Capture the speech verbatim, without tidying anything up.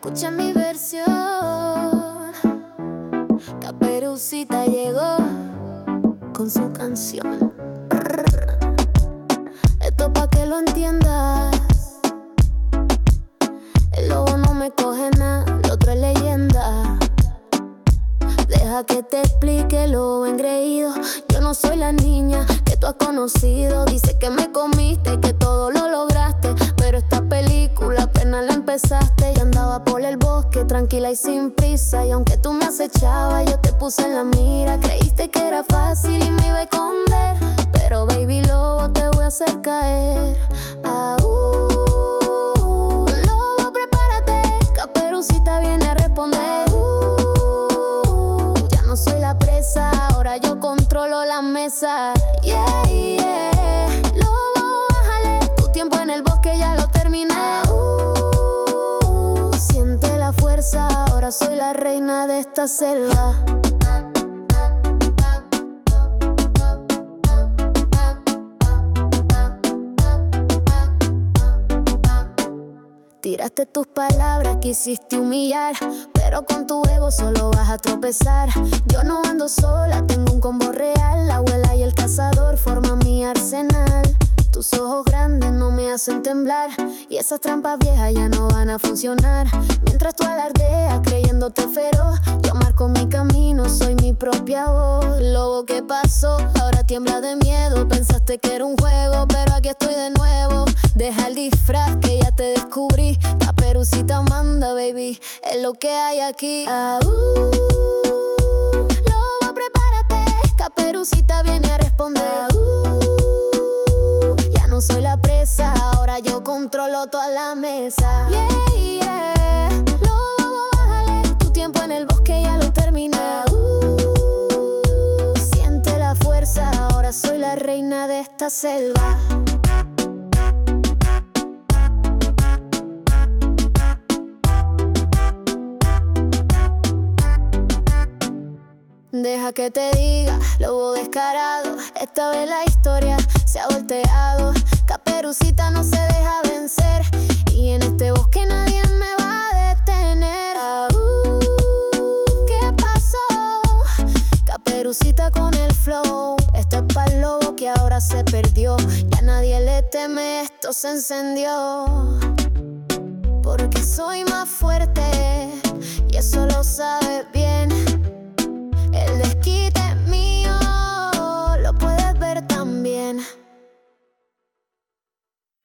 Escucha mi versión. Caperucita llegó con su canción. Esto pa' que lo entiendas. El lobo no me coge nada, lo otro es leyenda. Deja que te explique lo engreído. Yo no soy la niña que tú has conocido. Dice que me comiste, que todo lo lograste, pero esta película apenas la empezaste. Yo andaba por el bosque tranquila y sin prisa, y aunque tú me acechabas, yo te puse en la mira. Creíste que era fácil y me iba a esconder, pero baby lobo, te voy a hacer caer. Ah, uh, lobo, prepárate, Caperucita viene a responder. Uh, ya no soy la presa, ahora yo controlo la mesa. Yeah, yeah. Lobo, bájale, tu tiempo en el bosque ya lo terminé. Uh, siente la fuerza, ahora soy la reina de esta selva. Tiraste tus palabras, quisiste humillar, pero con tu ego solo vas a tropezar. Yo no ando sola, tengo un combo real. La abuela y el cazador forman mi arsenal. Tus ojos grandes no me hacen temblar, y esas trampas viejas ya no van a funcionar. Mientras tú alardeas creyéndote feroz, yo marco mi camino, soy mi propia voz. Lobo, ¿qué pasó? Ahora tiembla de miedo. Pensaste que era un juego, pero aquí estoy de nuevo. Deja el disfraz que ya te descubrí. Caperucita manda, baby, es lo que hay aquí. Ah, uh, lobo, prepárate, Caperucita viene a responder. Ah, uh, ya no soy la presa, ahora yo controlo toda la mesa. Yeah, yeah. Lobo, bájale, tu tiempo en el bosque ya lo terminé. Ah, uh, siente la fuerza, ahora soy la reina de esta selva. Deja que te diga, lobo descarado, esta vez la historia se ha volteado. Caperucita no se deja vencer, y en este bosque nadie me va a detener. Ah, uh, ¿qué pasó? Caperucita con el flow. Esto es pa'l lobo que ahora se perdió. Ya nadie le teme, esto se encendió. Porque soy más fuerte, y eso lo sabes bien.